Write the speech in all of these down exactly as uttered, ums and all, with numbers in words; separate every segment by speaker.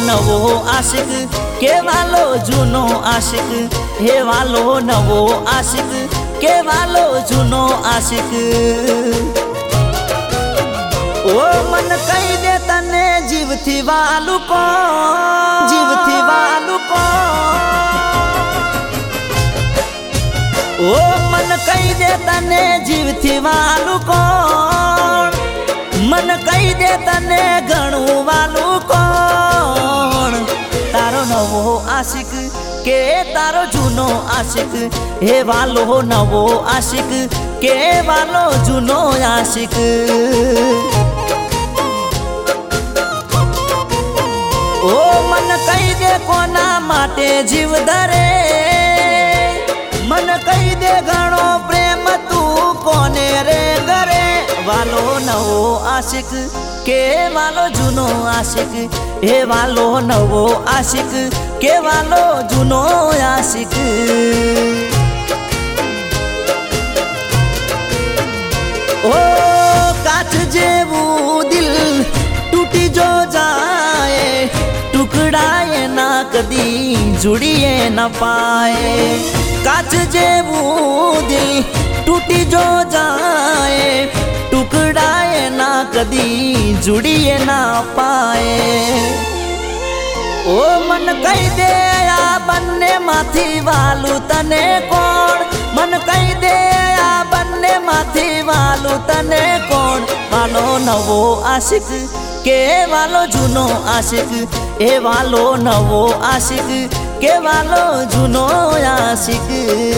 Speaker 1: નવો આશિક કે વાલો જૂનો આશિક, હે વાલો નવો આશિક કે વાલો જૂનો આશિક. ઓ મન કહી દે તને જીવથી વાલું કોણ, જીવથી વાલું કોણ. ઓ મન કહી દે તને જીવથી વાલું કોણ, મન કહી દે તને ઘણું વાલું કોણ. તારો નવો આશિક કે તારો જૂનો આશિક, હે વાલો નવો આશિક કે વાલો જૂનો આશિક. ઓ મન કહી દે કોના માટે જીવ ધરે, મન કહી દે ઘણો પ્રેમ તું કોને રે કરે. વાલો નવો આશિક કે વાલો જૂનો આશિક, હે વાલો નવો આશિક કે વાલો જૂનો આશિક. ઓ કાચ જેવું દિલ તૂટી જો જાય, ટુકડાએ ના કદી જોડીએ ન પાય. કાચ જેવું દિલ તૂટી જો જાય, ટુકડાએ ના કદી જોડીએ ના પાય. ઓ મન કહી દે આ બંને માંથી વાલું તને કોણ, મન કહી દે આ બંને માંથી વાલું તને કોણ. વાલો નવો આશિક કે વાલો જૂનો આશિક, એ વાલો નવો આશિક કે વાલો જૂનો આશિક.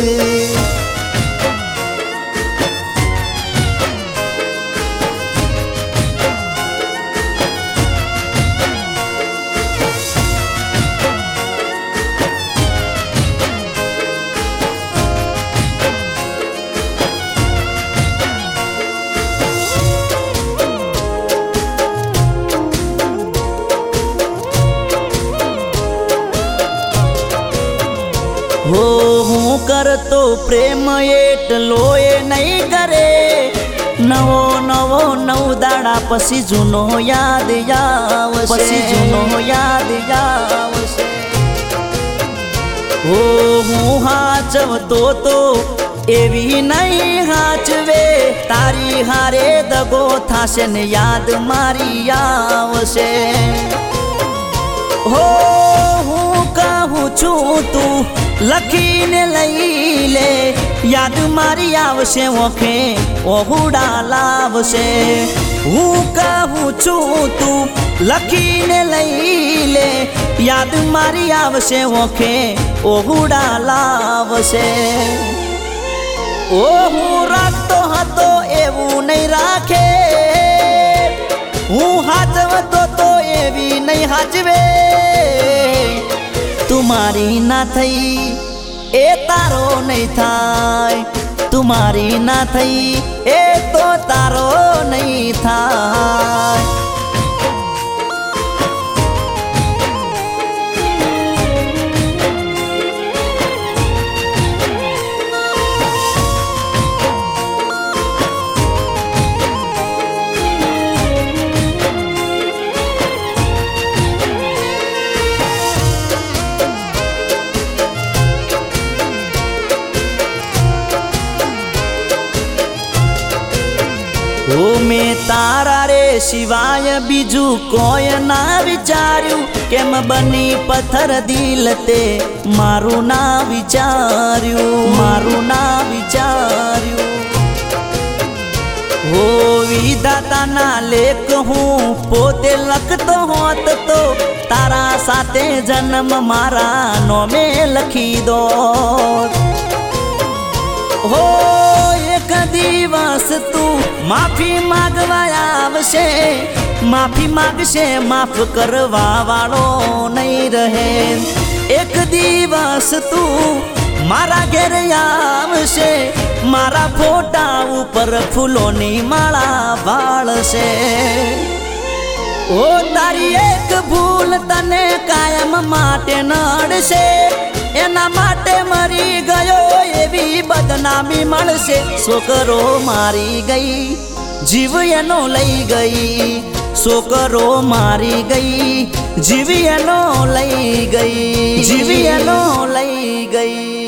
Speaker 1: હો હું કરતો પ્રેમ એટલો એ નહીં કરે, નવો નવો નવ દાડા પછી જૂનો યાદ આવશે, પછી જૂનો યાદ આવશે. હો હું હાચવતો તો એવી નહીં હાચવે, તારી હારે દગો થાશે ને યાદ મારી આવશે. હો હું કહું છું તું લખીને લઈ લે, યાદ મારી આવશે ઓખે ઓહુડા લાવશે. હું કહું છું તું લખીને લઈ લે, યાદ મારી આવશે ઓખે ઓહુડા લાવશે. ઓ હું રાખતો હતો એવું નહીં રાખે, હું હાચવતો તો એવી નહીં હાચવે. તું મારી ના થઈ એ તારો નહીં થાય, તું મારી ના થઈ એ તો તારો નહીં થાય. ઓ મેં તારા રે સિવાય બીજું કોઈ ના વિચાર્યું, કેમ બની પથ્થર દિલ તે મારું ના વિચાર્યું, મારું ના વિચાર્યું. હો વિધાતાના લેખ હું પોતે લખતો હોત તો તારા સાથે જન્મ મારા નોમે લખી દો. હો એક દિવસ તું માફી માગવા આવશે, માફી માગશે માફ કરવા વાળો નહીં રહે. એક દિવસ તું મારા ઘેર આવશે, મારા ફોટા ઉપર ફૂલોની માળા વાળશે. ઓ તારી એક ભૂલ તને કાયમ માટે નડશે, એના માટે મરી ગયો એવી બદનામી મળશે. છોકરો મારી ગઈ જીવ એનો લઈ ગઈ, છોકરો મારી ગઈ જીવી એનો લઈ ગઈ જીવી એનો લઈ ગઈ